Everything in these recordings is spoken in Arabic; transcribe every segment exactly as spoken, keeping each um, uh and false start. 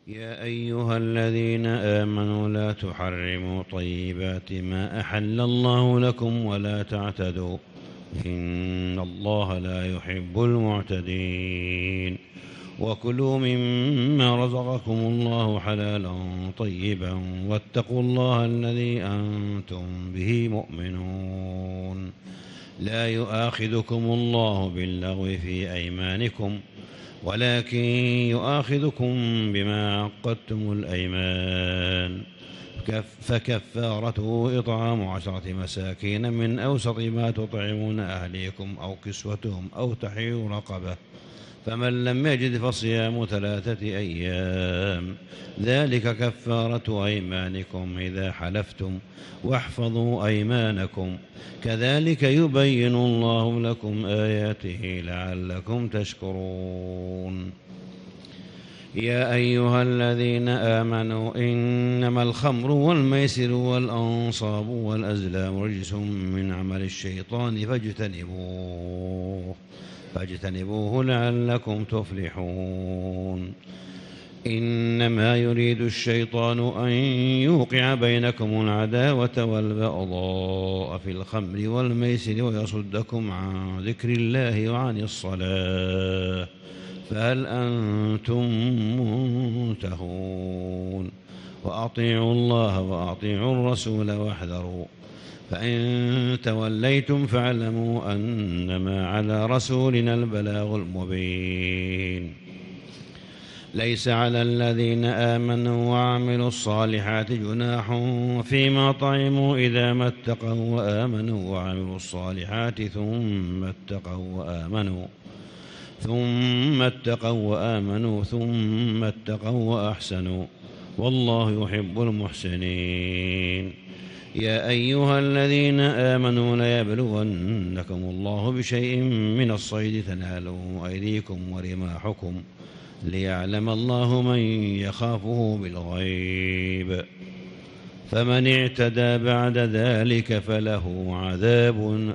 يا أيها الذين آمنوا لا تحرموا طيبات ما أحل الله لكم ولا تعتدوا إن الله لا يحب المعتدين وكلوا مما رزقكم الله حلالا طيبا واتقوا الله الذي أنتم به مؤمنون لا يؤاخذكم الله باللغو في أيمانكم ولكن يؤاخذكم بما عقدتم الأيمان فكفارته إطعام عشرة مساكين من أوسط ما تطعمون أهليكم أو كسوتهم أو تحرير رقبة فمن لم يجد فصيام ثلاثة أيام ذلك كفارة أيمانكم إذا حلفتم واحفظوا أيمانكم كذلك يبين الله لكم آياته لعلكم تشكرون يا أيها الذين آمنوا إنما الخمر والميسر والأنصاب والأزلام رجس من عمل الشيطان فاجتنبوه فاجتنبوه لعلكم تفلحون إنما يريد الشيطان أن يوقع بينكم العداوة والبغضاء في الخمر والميسر ويصدكم عن ذكر الله وعن الصلاة فهل أنتم منتهون وأطيعوا الله وأطيعوا الرسول واحذروا فإن توليتم فاعلموا أنما على رسولنا البلاغ المبين ليس على الذين آمنوا وعملوا الصالحات جناح فيما طعموا إذا ما اتقوا وآمنوا وعملوا الصالحات ثم اتقوا وآمنوا ثم اتقوا وآمنوا ثم اتقوا وأحسنوا والله يحب المحسنين يا أيها الذين آمنوا ليبلونكم الله بشيء من الصيد تناله أيديكم ورماحكم ليعلم الله من يخافه بالغيب فمن اعتدى بعد ذلك فله عذاب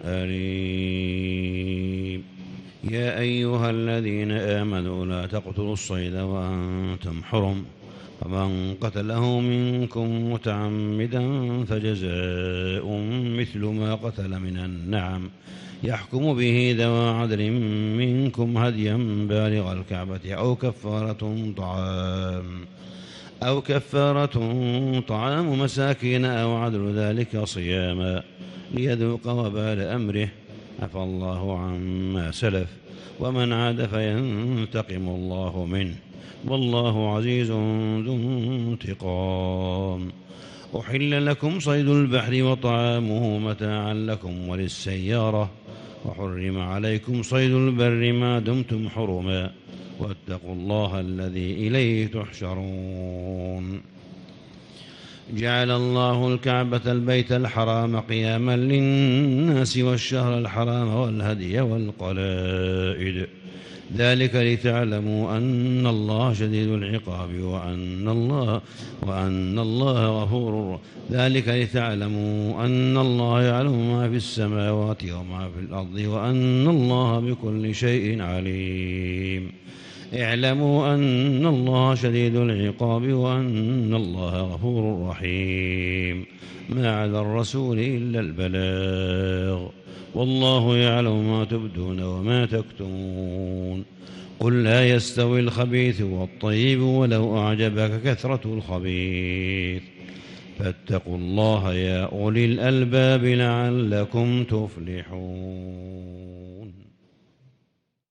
أليم يا أيها الذين آمنوا لا تقتلوا الصيد وأنتم حرم ومن قتله منكم متعمدا فجزاء مثل ما قتل من النعم يحكم به ذوى عدل منكم هديا بالغ الكعبة أو كفارة طعام أو كفارة طعام مساكين أو عدل ذلك صياما ليذوق وبال أمره عفى الله عما سلف ومن عاد فينتقم الله منه والله عزيز ذو انتقام أحل لكم صيد البحر وطعامه متاعا لكم وللسيارة وحرم عليكم صيد البر ما دمتم حرما واتقوا الله الذي إليه تحشرون جعل الله الكعبة البيت الحرام قياما للناس والشهر الحرام والهدي والقلائد ذلك لتعلموا أن الله شديد العقاب وأن الله وأن الله غفور ذلك لتعلموا أن الله يعلم ما في السماوات وما في الأرض وأن الله بكل شيء عليم اعلموا أن الله شديد العقاب وأن الله غفور رحيم ما على الرسول إلا البلاغ والله يعلم ما تبدون وما تكتمون قل لا يستوي الخبيث والطيب ولو أعجبك كثرة الخبيث فاتقوا الله يا أولي الألباب لعلكم تفلحون.